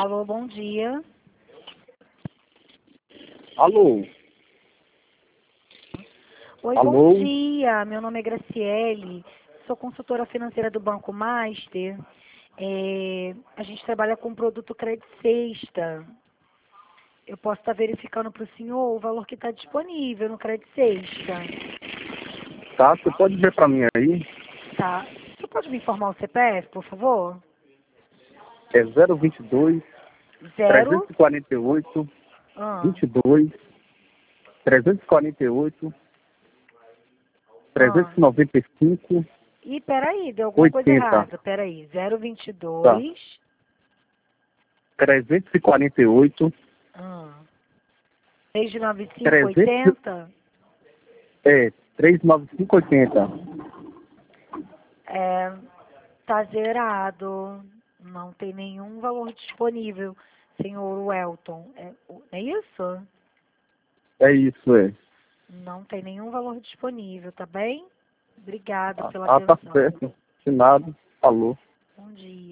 Alô, bom dia. Alô? Oi, Alô? bom dia. Meu nome é Graciele. Sou consultora financeira do Banco Master. A gente trabalha com produto Crédito Sexta. Eu posso estar verificando para o senhor o valor que está disponível no Crédito Sexta. Tá, você pode ver pra mim aí? Tá. Você pode me informar o CPF, por favor? É 022 Zero. 348 Ah, 22 348 ah. 395 Ih, peraí, deu alguma coisa 80. errada. Peraí. Tá. 022. 348 Ah. 395, 300, 80. 39580. Tá zerado. Não tem nenhum valor disponível, senhor Welton. É isso? É isso, é. Não tem nenhum valor disponível, tá bem? Obrigada pela Tá atenção. certo. Assinado. Falou. Bom dia.